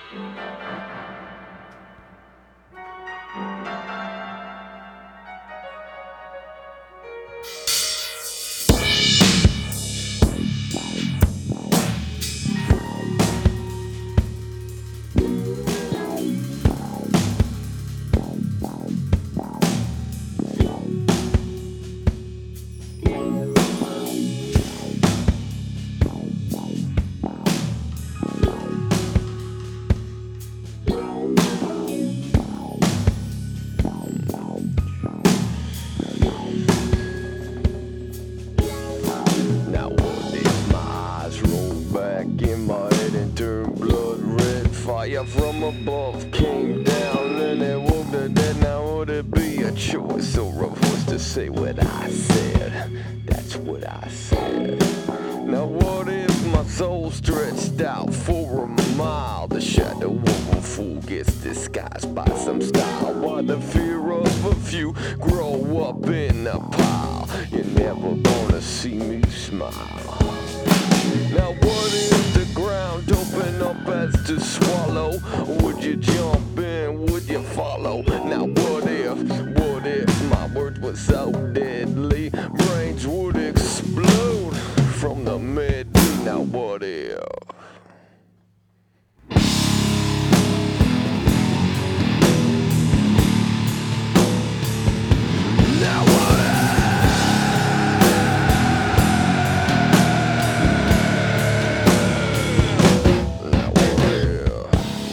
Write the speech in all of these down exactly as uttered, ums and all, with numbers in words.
Now what if my eyes roll back in my head and turn blood red? Fire from above came down and it woke the dead. Now would it be a choice or a voice to say what I said? That's what I said. Now what if my soul stretched out for a mile? The shadow of a fool gets disguised by some style, while the fear of a few grow up in a pile. You're never gonna see me smile. Now what if the ground opened up as to swallow? Would you jump in? Would you follow? Now what if, what if my words were so deadly? Brains would explode from the medley. Now what if? Now what if? Now what if?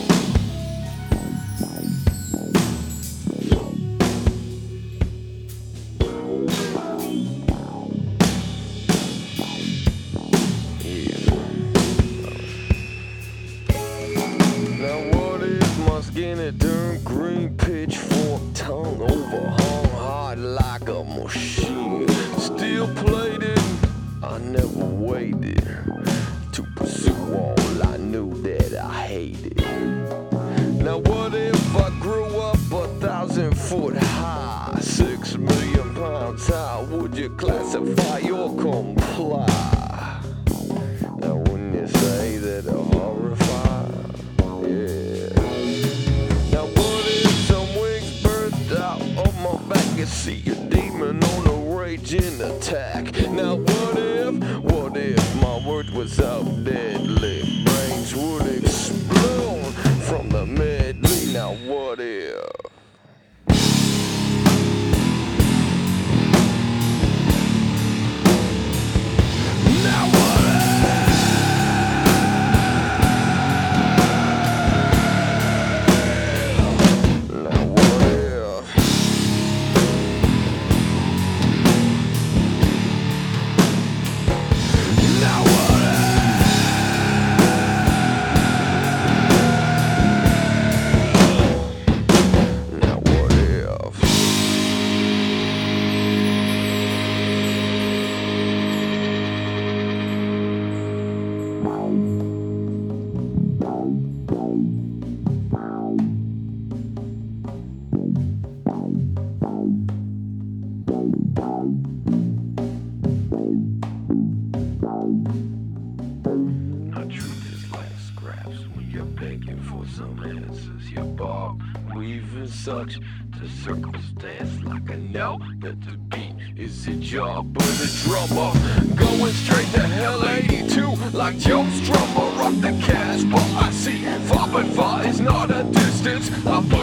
Now what if my skin had turned green, pitchfork tongue overhung hard like a machine? Still plated, I never waited to pursue all I knew that I hated. Now what if I grew up a thousand foot high, six million pounds? How would you classify or comply? Now wouldn't you say that I'm horrified? Yeah. Now what if some wings burst out of my back and see a demon on a raging attack? Now what if, what if my word was so deadly? Brains would explode from the medley. Now what if? Now what if? Now what if? Now what if? Now what if? Now truth is like scraps when you're begging for some answers. You bob, weave and such to circumstance like I know that the beat is a job of the drummer. Going straight to hell eighty-two like Joe Strummer. Rock the cash, but I see five and five is not a distance. I put